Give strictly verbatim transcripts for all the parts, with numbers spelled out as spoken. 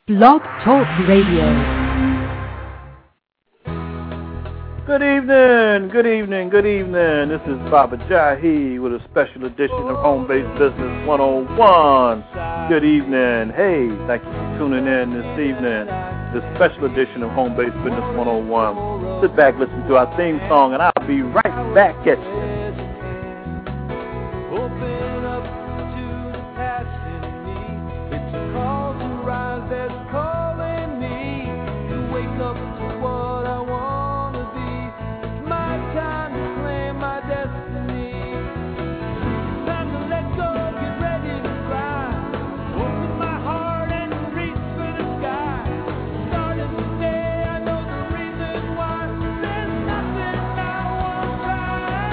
Blog Talk Radio. Good evening, good evening, good evening. This is Baba Jahi with a special edition of Home Based Business one oh one. Good evening. Hey, thank you for tuning in this evening. This special edition of Home Based Business one oh one. Sit back, listen to our theme song, and I'll be right back at you. Open up to the passion in me. It's a call to rise that's calling me to wake up to what I want to be. It's my time to claim my destiny. Time to let go, get ready to fly. Open my heart and reach for the sky. Starting today, I know the reason why. There's nothing I won't try.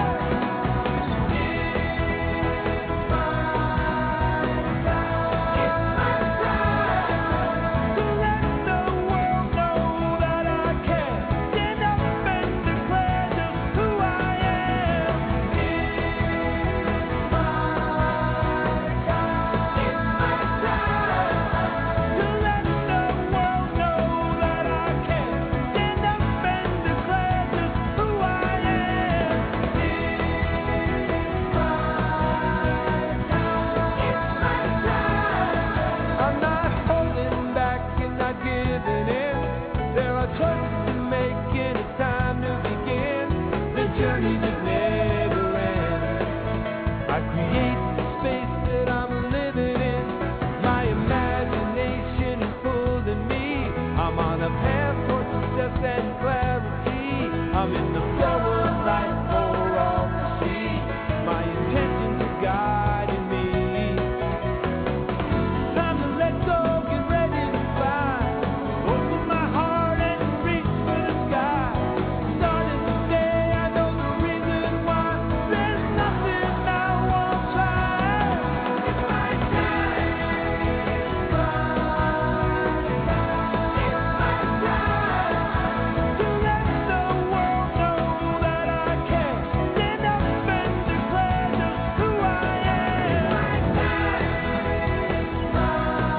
I'm in the flow of life for all to see. My intentions are guiding me. Time to let go, get ready to fly. Open my heart and reach for the sky. Starting today, I know the reason why. There's nothing I won't try. It's my time. It's my time. It's my time. To let the world know that I can stand up and declare just who I am. It's my time. It's my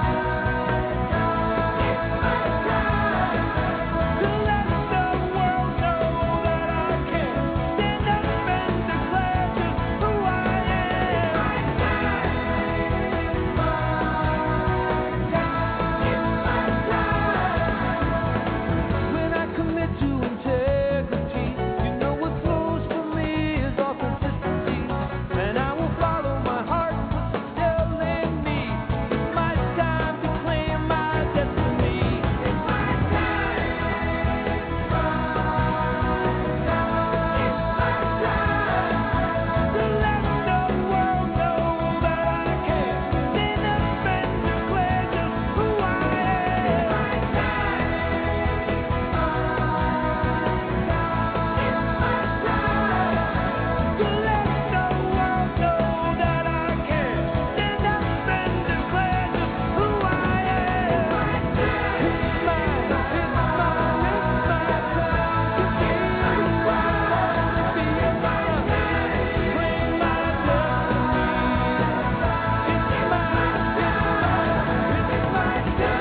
time. To let the world know that I can stand up and declare just who I am. It's my time. It's my time. When I commit to integrity, you know what flows from me is authenticity. And I will follow my heart, what's telling me. It's my time to claim my destiny. It's my time. It's my time. It's my time. To let the world know that I can stand up and declare just who I am. It's my time. To let the world know that I can stand up and declare just who I am. It's mine, it's mine, it's my time to be who I want to be. It's mine, claim my destiny. It's mine, it's mine, it's my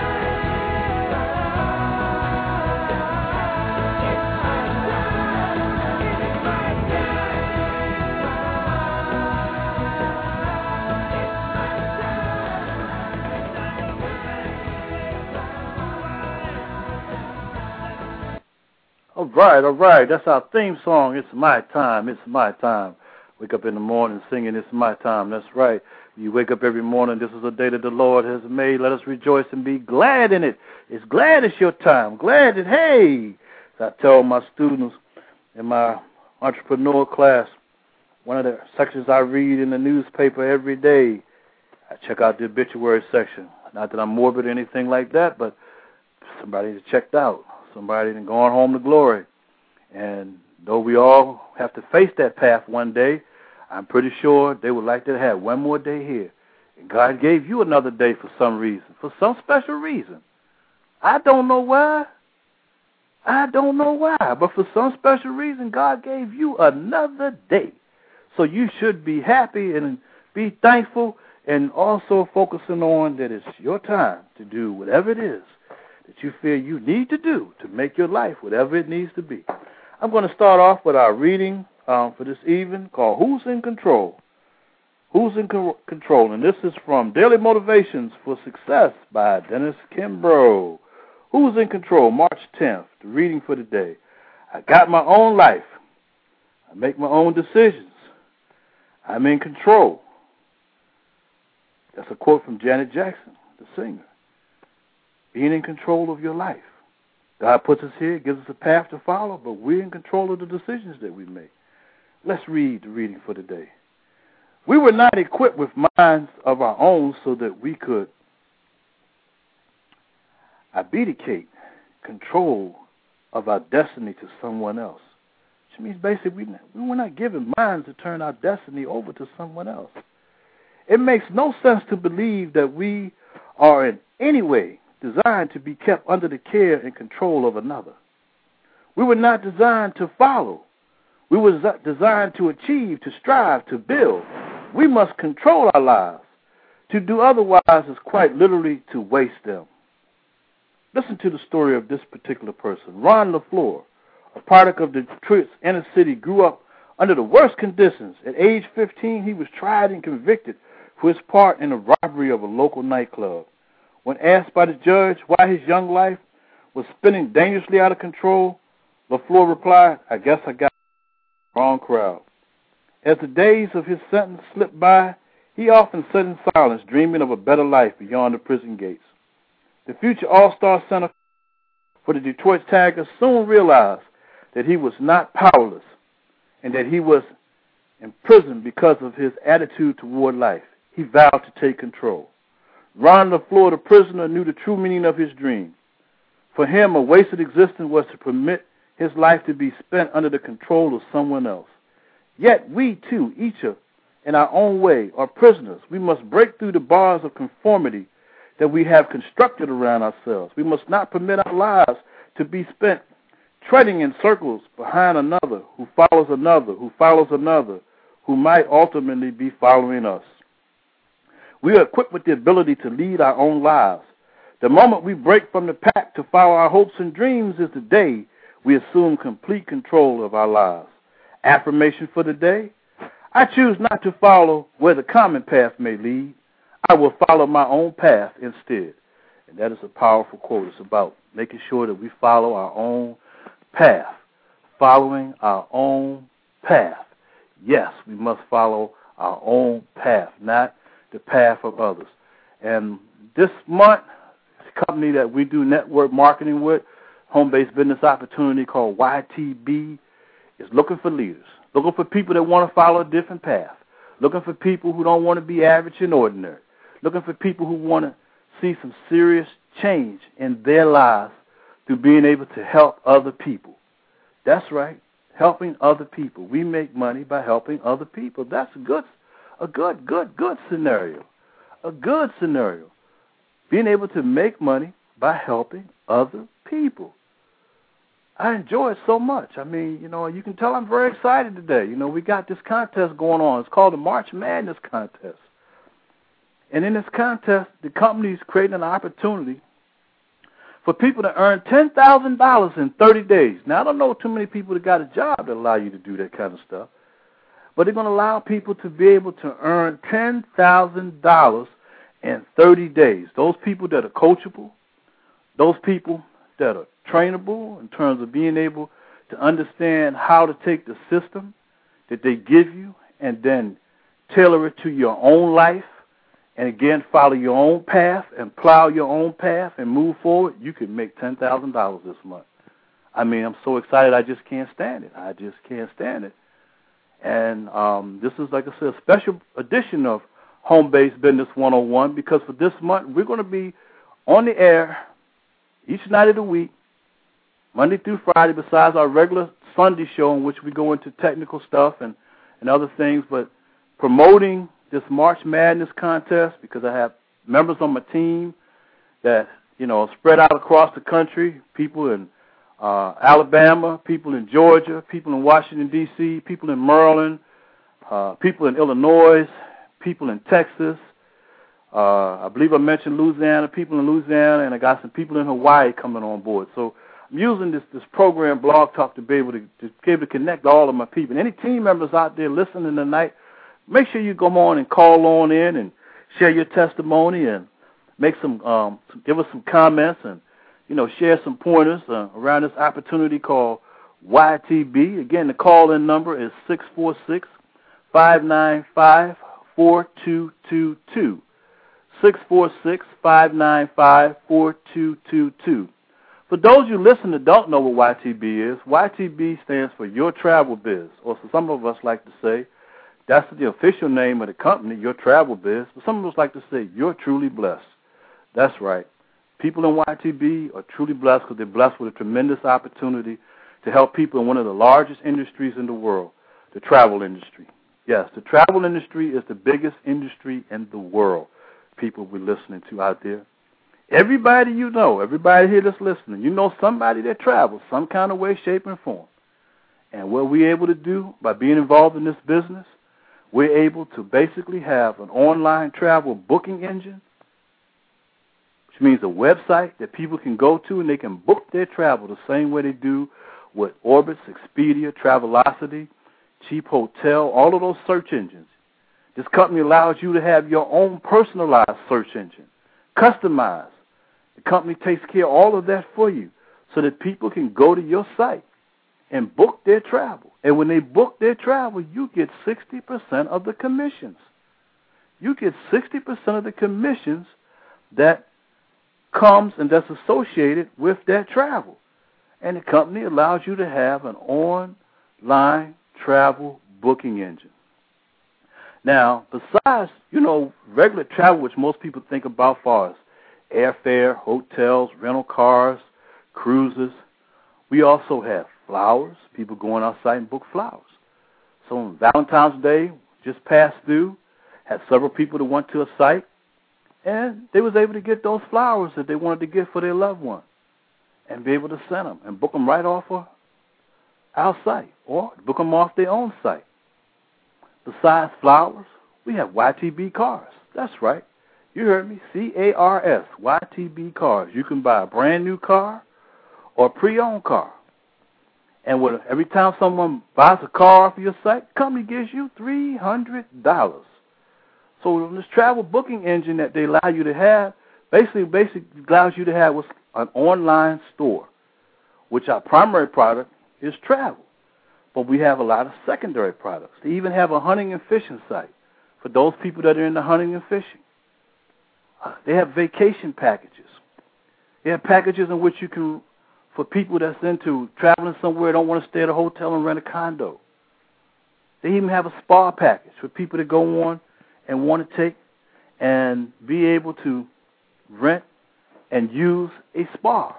All right, all right. That's our theme song. It's my time. It's my time. Wake up in the morning singing, it's my time. That's right. You wake up every morning. This is a day that the Lord has made. Let us rejoice and be glad in it. It's glad it's your time. Glad that, hey, as I tell my students in my entrepreneur class, one of the sections I read in the newspaper every day, I check out the obituary section. Not that I'm morbid or anything like that, but somebody that checked out. Somebody that gone home to glory. And though we all have to face that path one day, I'm pretty sure they would like to have one more day here. And God gave you another day for some reason, for some special reason. I don't know why. I don't know why, but for some special reason, God gave you another day. So you should be happy and be thankful and also focusing on that it's your time to do whatever it is that you feel you need to do to make your life whatever it needs to be. I'm going to start off with our reading um, for this evening called Who's in Control? Who's in co- Control? And this is from Daily Motivations for Success by Dennis Kimbrough. Who's in Control? March tenth, the reading for the day. I got my own life. I make my own decisions. I'm in control. That's a quote from Janet Jackson, the singer. Being in control of your life. God puts us here, gives us a path to follow, but we're in control of the decisions that we make. Let's read the reading for today. We were not equipped with minds of our own so that we could abdicate control of our destiny to someone else. Which means basically we, we were not given minds to turn our destiny over to someone else. It makes no sense to believe that we are in any way designed to be kept under the care and control of another. We were not designed to follow. We were designed to achieve, to strive, to build. We must control our lives. To do otherwise is quite literally to waste them. Listen to the story of this particular person. Ron LaFleur, a product of Detroit's inner city, grew up under the worst conditions. At age fifteen, he was tried and convicted for his part in the robbery of a local nightclub. When asked by the judge why his young life was spinning dangerously out of control, LaFleur replied, I guess I got the wrong crowd. As the days of his sentence slipped by, he often sat in silence, dreaming of a better life beyond the prison gates. The future all-star center for the Detroit Tigers soon realized that he was not powerless and that he was in prison because of his attitude toward life. He vowed to take control. Ron LaFleur, the prisoner, knew the true meaning of his dream. For him, a wasted existence was to permit his life to be spent under the control of someone else. Yet we, too, each of, in our own way, are prisoners. We must break through the bars of conformity that we have constructed around ourselves. We must not permit our lives to be spent treading in circles behind another who follows another, who follows another, who might ultimately be following us. We are equipped with the ability to lead our own lives. The moment we break from the pack to follow our hopes and dreams is the day we assume complete control of our lives. Affirmation for the day: I choose not to follow where the common path may lead. I will follow my own path instead. And that is a powerful quote. It's about making sure that we follow our own path, following our own path. Yes, we must follow our own path, not the path of others. And this month, the company that we do network marketing with, home-based business opportunity called Y T B, is looking for leaders, looking for people that want to follow a different path, looking for people who don't want to be average and ordinary, looking for people who want to see some serious change in their lives through being able to help other people. That's right, helping other people. We make money by helping other people. That's a good, a good, good, good scenario, a good scenario, being able to make money by helping other people. I enjoy it so much. I mean, you know, you can tell I'm very excited today. You know, we got this contest going on. It's called the March Madness Contest. And in this contest, the company is creating an opportunity for people to earn ten thousand dollars in thirty days. Now, I don't know too many people that got a job that allow you to do that kind of stuff, but they're going to allow people to be able to earn ten thousand dollars in thirty days. Those people that are coachable, those people that are trainable in terms of being able to understand how to take the system that they give you and then tailor it to your own life, and again, follow your own path and plow your own path and move forward, you can make ten thousand dollars this month. I mean, I'm so excited, I just can't stand it. I just can't stand it. And um, this is, like I said, a special edition of Home-Based Business one oh one, because for this month, we're going to be on the air each night of the week, Monday through Friday, besides our regular Sunday show in which we go into technical stuff and, and other things, but promoting this March Madness contest because I have members on my team that, you know, are spread out across the country, people in uh, Alabama, people in Georgia, people in Washington, D C, people in Maryland, uh, people in Illinois, people in Texas, Uh, I believe I mentioned Louisiana, people in Louisiana, and I got some people in Hawaii coming on board. So I'm using this, this program, Blog Talk, to be able to, to be able to connect all of my people. And any team members out there listening tonight, make sure you go on and call on in and share your testimony and make some, um, give us some comments and, you know, share some pointers uh, around this opportunity called Y T B. Again, the call-in number is six four six, five nine five, four two two two. six four six, five nine five, four two two two. For those of you listening that don't know what Y T B is, Y T B stands for Your Travel Biz, or so some of us like to say, that's the official name of the company, Your Travel Biz, but some of us like to say, You're Truly Blessed. That's right. People in Y T B are truly blessed because they're blessed with a tremendous opportunity to help people in one of the largest industries in the world, the travel industry. Yes, the travel industry is the biggest industry in the world, people we're listening to out there. Everybody you know, everybody here that's listening, you know somebody that travels some kind of way, shape, and form. And what we're able to do by being involved in this business, we're able to basically have an online travel booking engine, which means a website that people can go to and they can book their travel the same way they do with Orbitz, Expedia, Travelocity, Cheap Hotel, all of those search engines. This company allows you to have your own personalized search engine, customized. The company takes care of all of that for you so that people can go to your site and book their travel. And when they book their travel, you get sixty percent of the commissions. You get sixty percent of the commissions that comes and that's associated with that travel. And the company allows you to have an online travel booking engine. Now, besides, you know, regular travel, which most people think about far as airfare, hotels, rental cars, cruises, we also have flowers. People go on our site and book flowers. So on Valentine's Day, just passed through, had several people that went to a site, and they was able to get those flowers that they wanted to get for their loved one and be able to send them and book them right off of our site or book them off their own site. Besides flowers, we have Y T B cars. That's right. You heard me, C A R S, Y T B cars. You can buy a brand new car or a pre-owned car. And with, every time someone buys a car off your site, the company gives you three hundred dollars. So this travel booking engine that they allow you to have basically, basically allows you to have what's an online store, which our primary product is travel. But we have a lot of secondary products. They even have a hunting and fishing site for those people that are into hunting and fishing. Uh, they have vacation packages. They have packages in which you can, for people that's into traveling somewhere, don't want to stay at a hotel and rent a condo. They even have a spa package for people that go on and want to take and be able to rent and use a spa.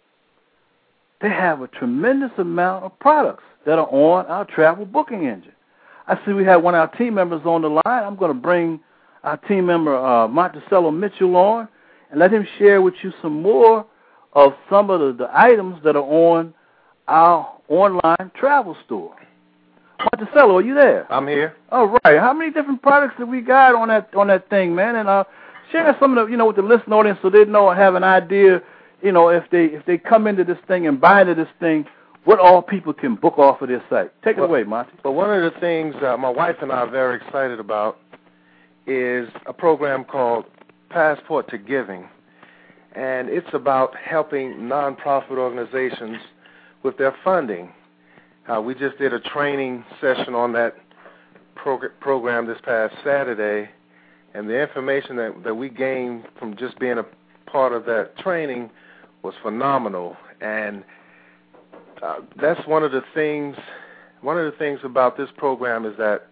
They have a tremendous amount of products that are on our travel booking engine. I see we have one of our team members on the line. I'm going to bring our team member, uh, Monticello Mitchell, on and let him share with you some more of some of the, the items that are on our online travel store. Monticello, are you there? I'm here. All right. How many different products have we got on that on that thing, man? And uh, share some of the, you know, with the listening audience so they know and have an idea, you know, if they if they come into this thing and buy into this thing, what all people can book off of their site. Take it well, away, Monty. Well, one of the things uh, my wife and I are very excited about is a program called Passport to Giving, and it's about helping nonprofit organizations with their funding. Uh, we just did a training session on that prog- program this past Saturday, and the information that, that we gained from just being a part of that training was phenomenal. And uh, that's one of the things, one of the things about this program is that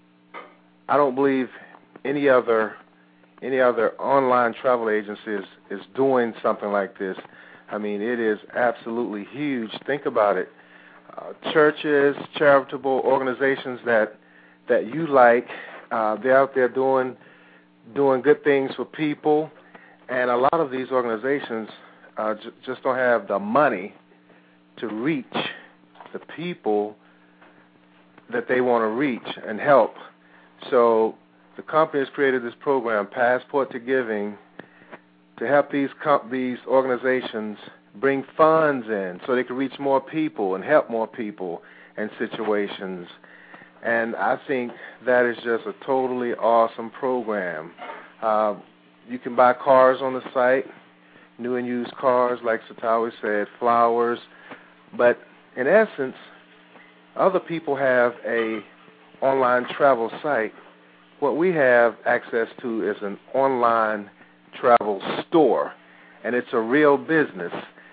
I don't believe any other any other online travel agency is, is doing something like this. I mean, it is absolutely huge. Think about it. Uh, churches, charitable organizations that that you like, uh, they're out there doing doing good things for people, and a lot of these organizations uh, j- just don't have the money to reach the people that they want to reach and help. So the company has created this program, Passport to Giving, to help these com- these organizations bring funds in so they can reach more people and help more people and situations. And I think that is just a totally awesome program. Uh, you can buy cars on the site, new and used cars, like Satawi said, flowers. But in essence, other people have a online travel site. What we have access to is an online travel store, and it's a real business.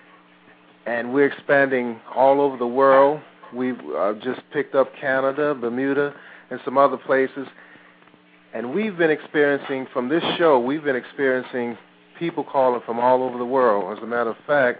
And we're expanding all over the world. We've uh, just picked up Canada, Bermuda, and some other places. And we've been experiencing, from this show, we've been experiencing people calling from all over the world. As a matter of fact,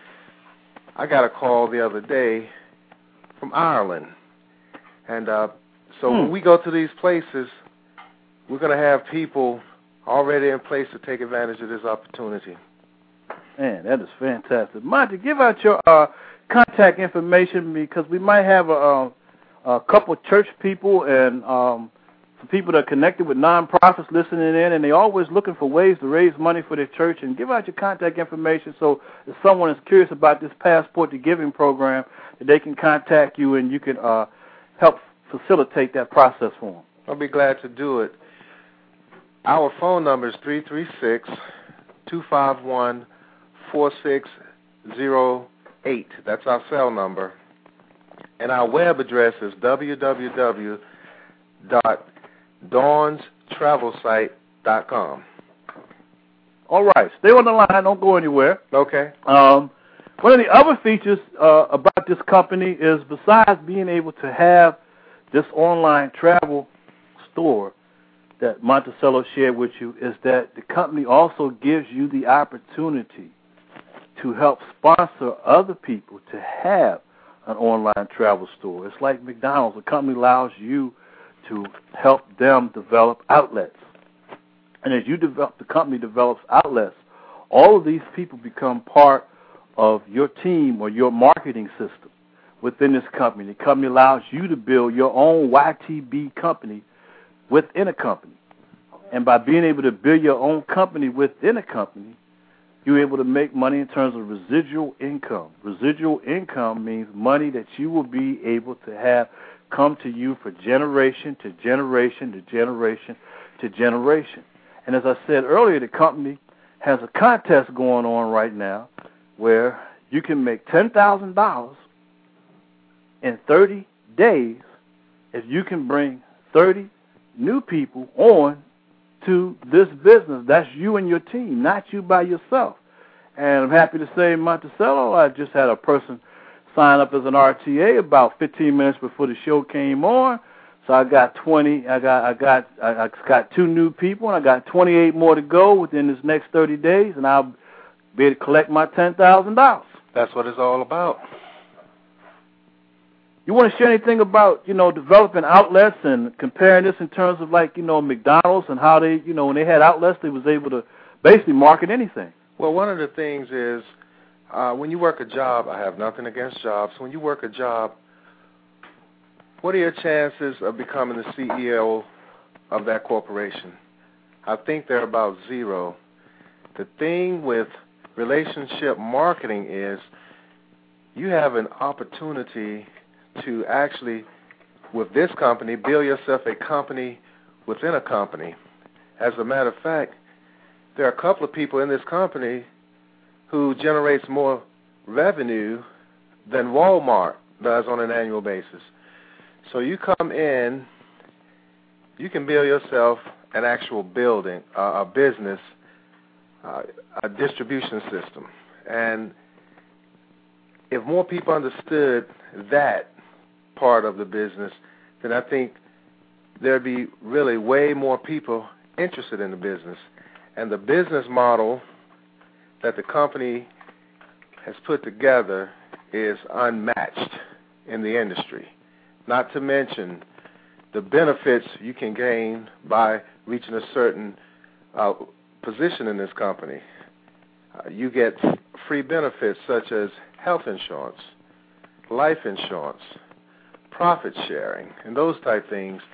I got a call the other day from Ireland. And uh, so hmm. when we go to these places, we're going to have people already in place to take advantage of this opportunity. Man, that is fantastic. Monty, give out your uh, contact information, because we might have a, a couple of church people and um, some people that are connected with nonprofits listening in, and they're always looking for ways to raise money for their church. And give out your contact information so if someone is curious about this Passport to Giving program, that they can contact you and you can uh, help facilitate that process for them. I'll be glad to do it. Our phone number is three three six, two five one, four six zero eight. That's our cell number. And our web address is w w w dot dawns travel site dot com. All right. Stay on the line. Don't go anywhere. Okay. Um, one of the other features uh, about this company is, besides being able to have this online travel store that Monticello shared with you, is that the company also gives you the opportunity to help sponsor other people to have an online travel store. It's like McDonald's. The company allows you to help them develop outlets. And as you develop, the company develops outlets, all of these people become part of your team or your marketing system within this company. The company allows you to build your own Y T B company within a company. And by being able to build your own company within a company, you're able to make money in terms of residual income. Residual income means money that you will be able to have come to you for generation to generation to generation to generation. And as I said earlier, the company has a contest going on right now where you can make ten thousand dollars in thirty days if you can bring thirty new people on to this business. That's you and your team, not you by yourself. And I'm happy to say, Monticello, I just had a person sign up as an R T A about fifteen minutes before the show came on. So I got twenty. I got I got I got two new people, and I got twenty-eight more to go within this next thirty days, and I'll be able to collect my ten thousand dollars. That's what it's all about. You want to share anything about, you know, developing outlets and comparing this in terms of, like, you know, McDonald's and how they, you know, when they had outlets, they was able to basically market anything? Well, one of the things is uh, when you work a job, I have nothing against jobs. When you work a job, what are your chances of becoming the C E O of that corporation? I think they're about zero. The thing with relationship marketing is you have an opportunity to actually, with this company, build yourself a company within a company. As a matter of fact, there are a couple of people in this company who generates more revenue than Walmart does on an annual basis. So you come in, you can build yourself an actual building, uh, a business, uh, a distribution system. And if more people understood that part of the business, then I think there'd be really way more people interested in the business. And the business model that the company has put together is unmatched in the industry. Not to mention the benefits you can gain by reaching a certain uh, position in this company. Uh, you get free benefits such as health insurance, life insurance, profit sharing, and those type things.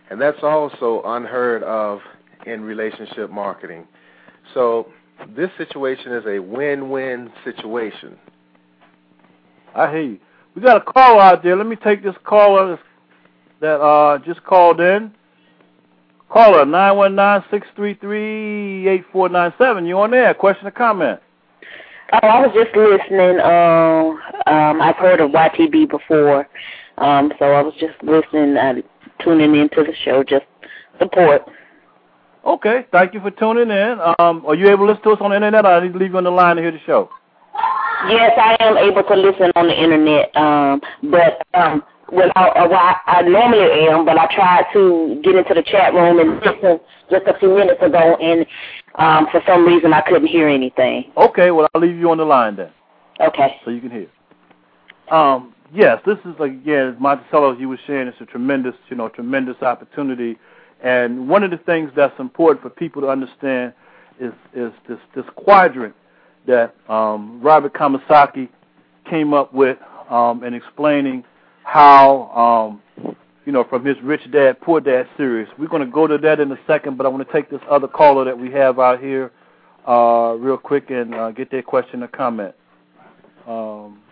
And that's also unheard of in relationship marketing. So this situation is a win-win situation. I hear you. We got a caller out there. Let me take this caller that uh, just called in. Caller, nine one nine, six three three, eight four nine seven. You on there? Question or comment? Oh, I was just listening. Uh, um, I've heard of Y T B before, um, so I was just listening, uh, tuning into the show, just support. Okay, thank you for tuning in. Um, are you able to listen to us on the internet, or I need to leave you on the line to hear the show? Yes, I am able to listen on the internet, um, but um, well, I, uh, well, I, I normally am, but I tried to get into the chat room and listen just a few minutes ago, and um, for some reason I couldn't hear anything. Okay, well, I'll leave you on the line then. Okay. So you can hear. Um, yes, this is, again, as Monticello, you were saying, it's a tremendous, you know, tremendous opportunity. And one of the things that's important for people to understand is, is this, this quadrant that um, Robert Kiyosaki came up with um, in explaining how, um, you know, from his Rich Dad, Poor Dad series. We're going to go to that in a second, but I want to take this other caller that we have out here uh, real quick and uh, get their question or comment. Um,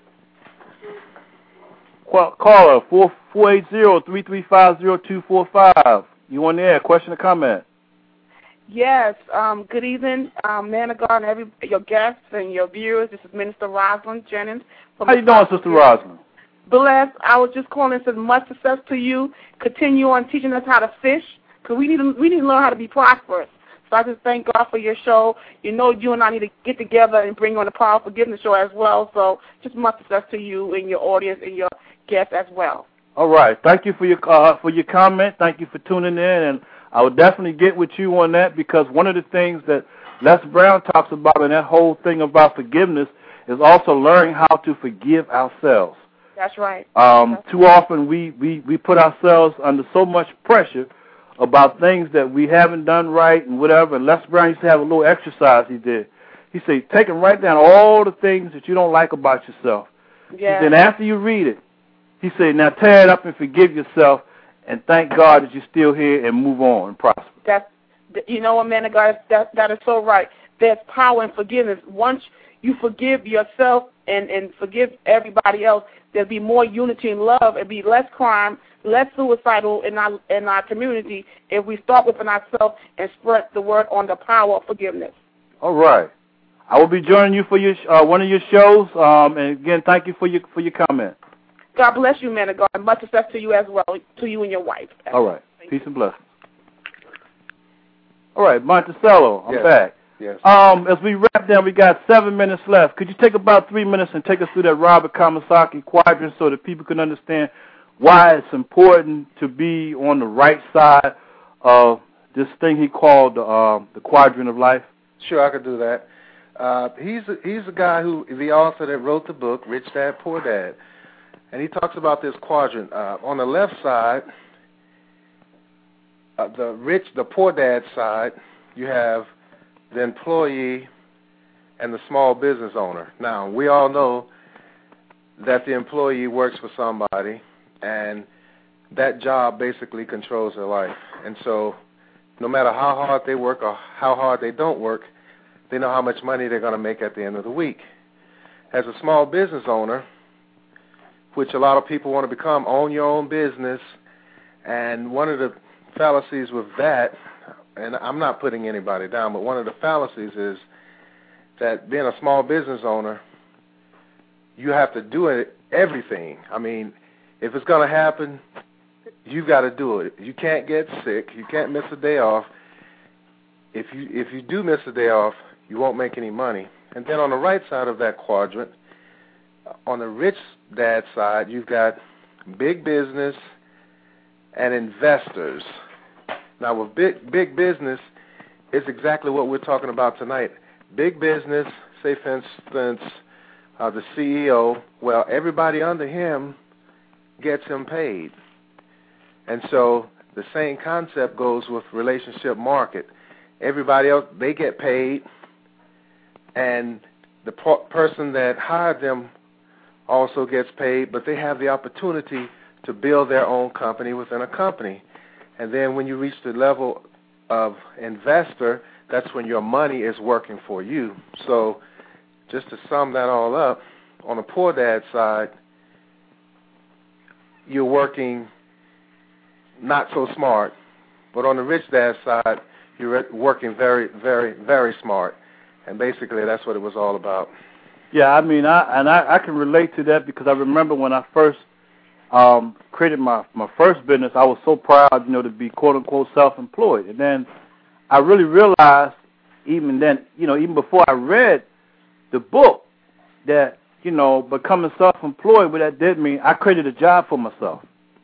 caller, four eight zero, three three five, zero two four five. You on the air? Question or comment? Yes. Um, good evening, um, man of God, and every your guests and your viewers. This is Minister Rosalind Jennings. How you doing, Sister Rosalind? Blessed. I was just calling and said much success to you. Continue on teaching us how to fish, because we need to we need to learn how to be prosperous. So I just thank God for your show. You know, you and I need to get together and bring on the Power of Forgiveness show as well. So just much success to you and your audience and your guests as well. All right. Thank you for your uh, for your comment. Thank you for tuning in, and I will definitely get with you on that, because one of the things that Les Brown talks about in that whole thing about forgiveness is also learning how to forgive ourselves. That's right. Um, That's too often we, we, we put ourselves under so much pressure about things that we haven't done right and whatever. And Les Brown used to have a little exercise he did. He said, take and write down all the things that you don't like about yourself. Yeah. Then after you read it, he said, now tear it up and forgive yourself, and thank God that you're still here, and move on and prosper. That's, you know what, man of God, that, that is so right. There's power in forgiveness. Once you forgive yourself and, and forgive everybody else, there'll be more unity and love. There'll be less crime, less suicidal in our in our community if we start within ourselves and spread the word on the power of forgiveness. All right. I will be joining you for your uh, one of your shows. Um, and again, thank you for your for your comment. God bless you, man of God. Much success to you as well, to you and your wife. All right. Peace and blessings. All right, Monticello, I'm yes. back. Yes. Um, as we wrap down, we got seven minutes left. Could you take about three minutes and take us through that Robert Kiyosaki quadrant so that people can understand why it's important to be on the right side of this thing he called the, uh, the quadrant of life? Sure, I could do that. Uh, he's a, he's a guy who, the author that wrote the book, Rich Dad, Poor Dad. And he talks about this quadrant. Uh, on the left side, uh, the rich, the poor dad side, you have the employee and the small business owner. Now, we all know that the employee works for somebody, and that job basically controls their life. And so no matter how hard they work or how hard they don't work, they know how much money they're going to make at the end of the week. As a small business owner, which a lot of people want to become, own your own business. And one of the fallacies with that, and I'm not putting anybody down, but one of the fallacies is that being a small business owner, you have to do it, everything. I mean, if it's going to happen, you've got to do it. You can't get sick. You can't miss a day off. If you if you do miss a day off, you won't make any money. And then on the right side of that quadrant, on the rich dad side, you've got big business and investors. Now, with big big business, it's exactly what we're talking about tonight. Big business, say for instance, uh, the C E O, well, everybody under him gets him paid. And so the same concept goes with relationship market. Everybody else, they get paid, and the po- person that hired them also gets paid, but they have the opportunity to build their own company within a company. And then when you reach the level of investor, that's when your money is working for you. So just to sum that all up, on the poor dad side, you're working not so smart, but on the rich dad side, you're working very, very, very smart. And basically, that's what it was all about. Yeah, I mean, I and I, I can relate to that because I remember when I first um, created my, my first business, I was so proud, you know, to be quote-unquote self-employed. And then I really realized even then, you know, even before I read the book that, you know, becoming self-employed, what that did mean, I created a job for myself.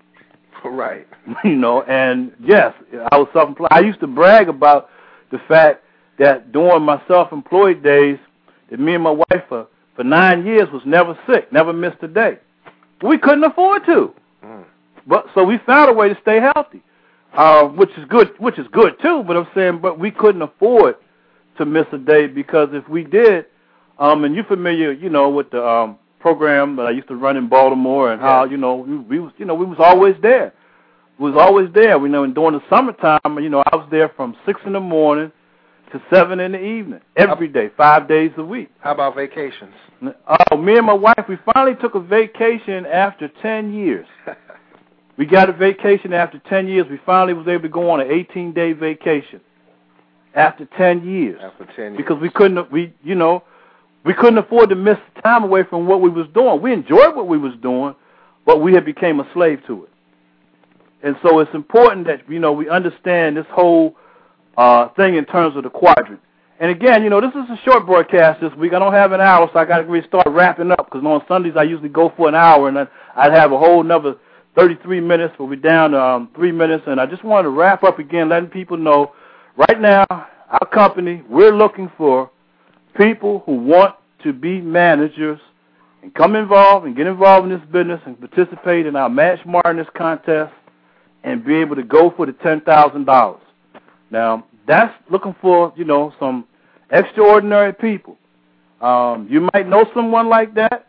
Right. You know, and yes, I was self-employed. I used to brag about the fact that during my self-employed days, that me and my wife for, for nine years was never sick, never missed a day. We couldn't afford to. Mm. But so we found a way to stay healthy, uh, which is good, which is good too, but I'm saying, but we couldn't afford to miss a day because if we did, um, and you're familiar, you know, with the um, program that I used to run in Baltimore and how, you know, we, we was, you know, we was always there. We was always there. We know, and during the summertime, you know, I was there from six in the morning to seven in the evening, every day, five days a week. How about vacations? Oh, me and my wife, we finally took a vacation after ten years. We got a vacation after ten years. We finally was able to go on an eighteen-day vacation after ten years. After ten years. Because we couldn't, we, you know, we couldn't afford to miss time away from what we was doing. We enjoyed what we was doing, but we had became a slave to it. And so it's important that, you know, we understand this whole uh, thing in terms of the quadrant. And again, you know, this is a short broadcast this week. I don't have an hour, so I got to really start wrapping up because on Sundays I usually go for an hour, and I'd have a whole another thirty-three minutes, but we're down to um, three minutes. And I just wanted to wrap up again, letting people know right now our company, we're looking for people who want to be managers and come involved and get involved in this business and participate in our Match Martinez contest and be able to go for the ten thousand dollars. Now, that's looking for, you know, some extraordinary people. Um, you might know someone like that,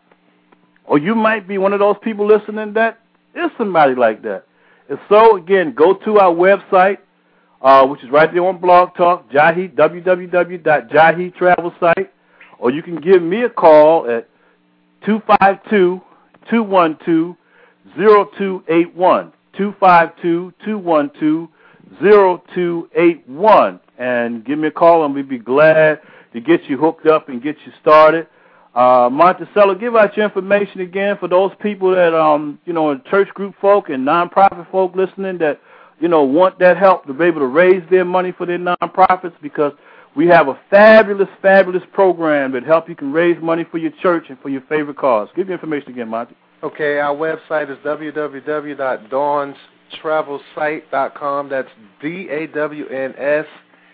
or you might be one of those people listening that is somebody like that. And so, again, go to our website, uh, which is right there on Blog Talk, Jahi, w w w dot jahi travel site, or you can give me a call at two five two, two one two, zero two eight one, two five two, two one two, zero two eight one, and give me a call, and we'd be glad to get you hooked up and get you started. Uh, Monticello, give out your information again for those people that, um, you know, church group folk and nonprofit folk listening that, you know, want that help to be able to raise their money for their nonprofits, because we have a fabulous, fabulous program that help you can raise money for your church and for your favorite cause. Give your information again, Monty. Okay, our website is w w w dot dawns travel site dot com. That's D A W N S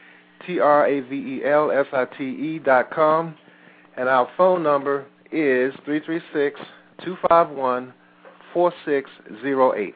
T R A V E L S I T E dot com. And our phone number is three three six, two five one, four six zero eight.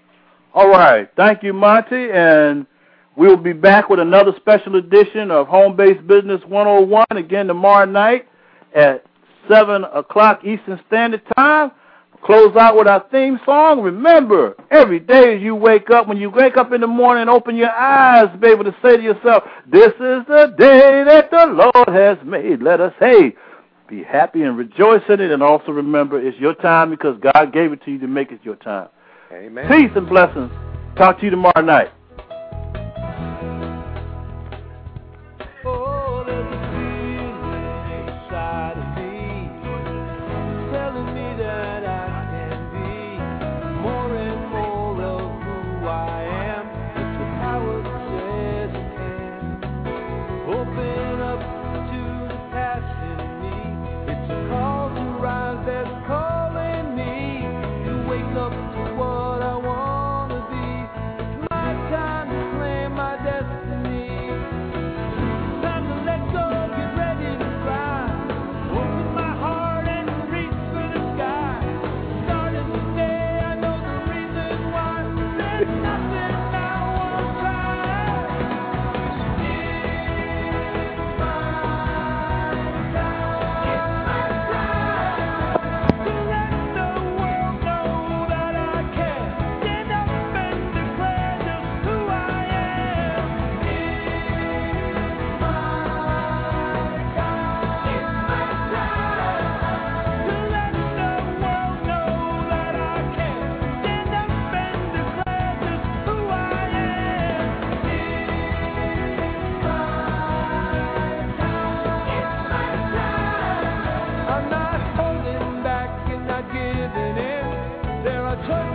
All right. Thank you, Monty. And we'll be back with another special edition of Home Based Business one oh one again tomorrow night at seven o'clock Eastern Standard Time. Close out with our theme song. Remember, every day you wake up, when you wake up in the morning, open your eyes, be able to say to yourself, this is the day that the Lord has made. Let us, hey, be happy and rejoice in it. And also remember, it's your time because God gave it to you to make it your time. Amen. Peace and blessings. Talk to you tomorrow night. Oh, there's a feeling inside of me telling me that I can be more and more of who I am. It's the power that says I can. Open up to the passion in me. It's a call to rise that's calling me to wake up to what I want to be. It's my time to claim my destiny. Time to let go, get ready to fly. Open my heart and reach for the sky. Starting today, I know the reason why. There's nothing I won't try. It's my time. It's my time. Touch